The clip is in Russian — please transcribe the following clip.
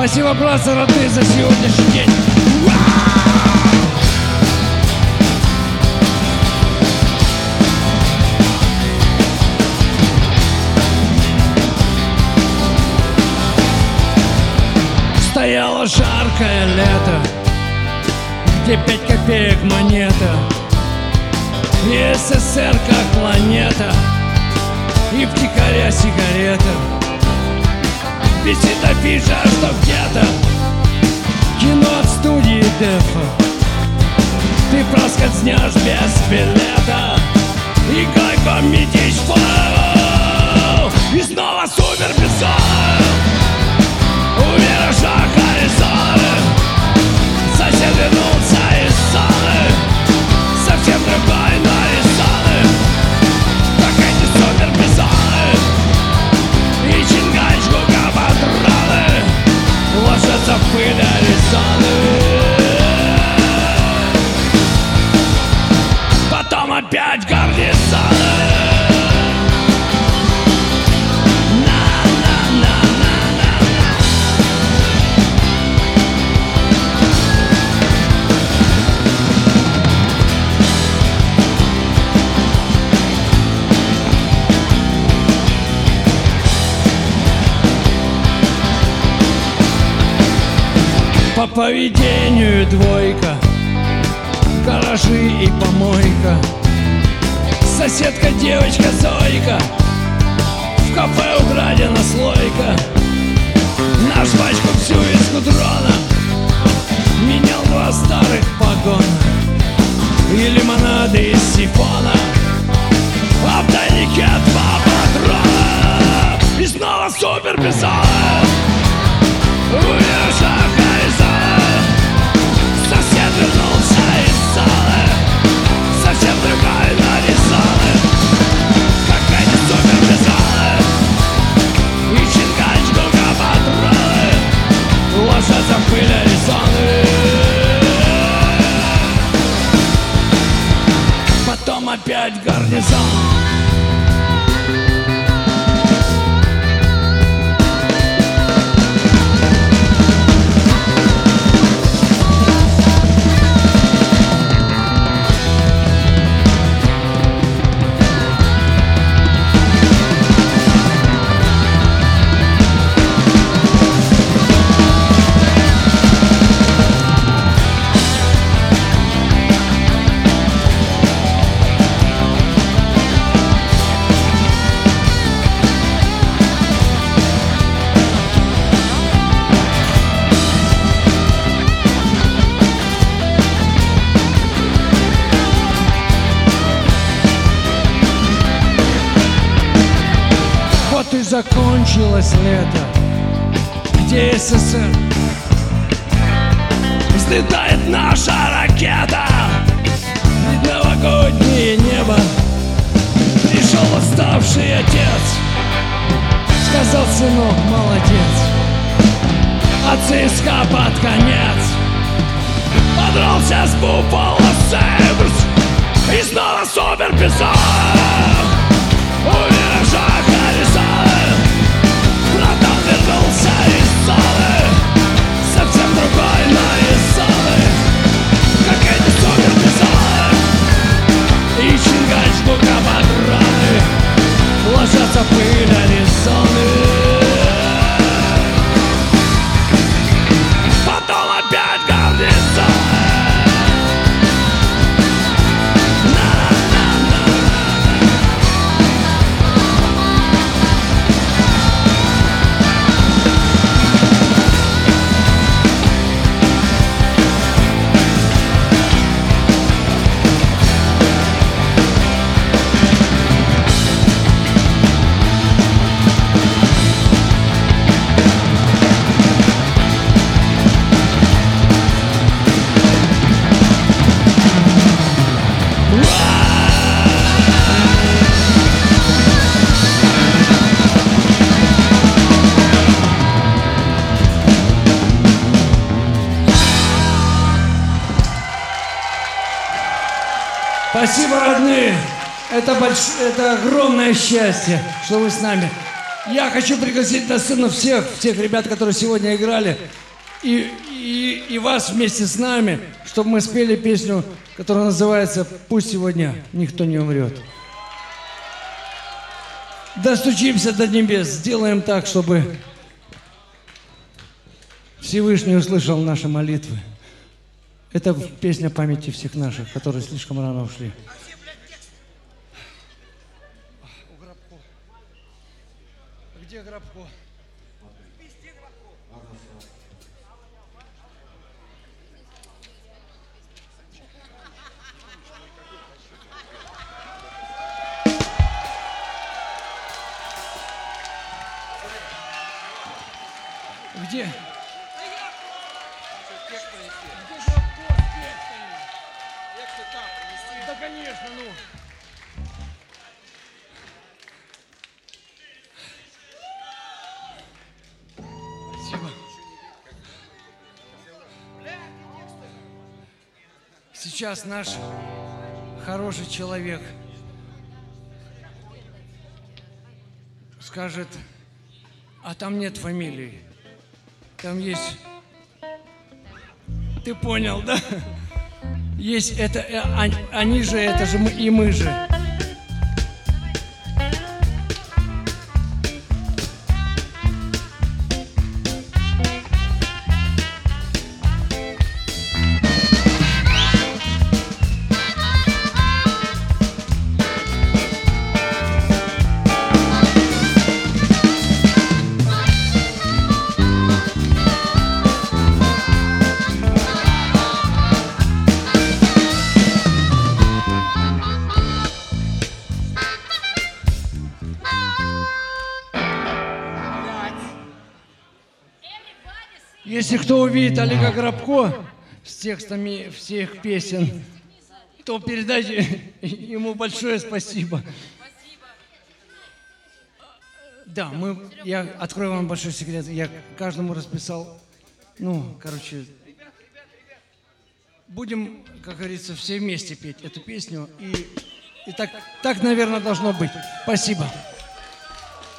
Спасибо, братцы, родные, за сегодняшний день. Стояло жаркое лето, где 5 копеек монета, и СССР как планета, и втихаря сигарета. Висит афиша, что где-то кино от студии Дефа. Ты проскользнешь без билета, и как метись файл, и снова супер бессон. У виража горизонт сосед вернулся из зоны, совсем другой нарисован, как эти супер бесоны. И чингачку патроны ложатся в пыль Аризоны. Потом опять гарнизоны. По поведению двойка, гаражи и помойка. Соседка девочка Зойка, в кафе украдена слойка. На жвачку всю из гудрона менял 2 старых погона и лимонады из сифона, а в тайнике 2 патрона. И снова супер бессон. У виража горизонт сосед вернулся из залы, совсем другой нарисован, как эти супер бесоны. И чингачку патроны ложатся в пыль Аризоны. Потом опять гарнизон. Вот и закончилось лето, где СССР взлетает наша ракета. И новогоднее небо пришел уставший отец, сказал: сынок, молодец. А ЦСКА под конец подрался с Буффало Сэмс, и снова супер бессон. У виража горизонт братан вернулся из зоны, совсем другой нарисован, как эти супер бесоны. И чингачку патроны ложатся в пыль Аризоны. Потом опять гарнизон. Спасибо, родные. Это огромное счастье, что вы с нами. Я хочу пригласить на сцену всех ребят, которые сегодня играли, и вас вместе с нами, чтобы мы спели песню, которая называется «Пусть сегодня никто не умрет». Достучимся до небес, сделаем так, чтобы Всевышний услышал наши молитвы. Это песня памяти всех наших, которые слишком рано ушли. Где Грабко? Где? Да, конечно, ну. Спасибо. Сейчас наш хороший человек скажет, а там нет фамилии. Там есть... Ты понял, да? Есть это, они же, это же мы и мы же. Если кто увидит Олега Грабко с текстами всех песен, то передайте ему большое спасибо. Да, я открою вам большой секрет. Я каждому расписал, будем, как говорится, все вместе петь эту песню. И так, наверное, должно быть. Спасибо.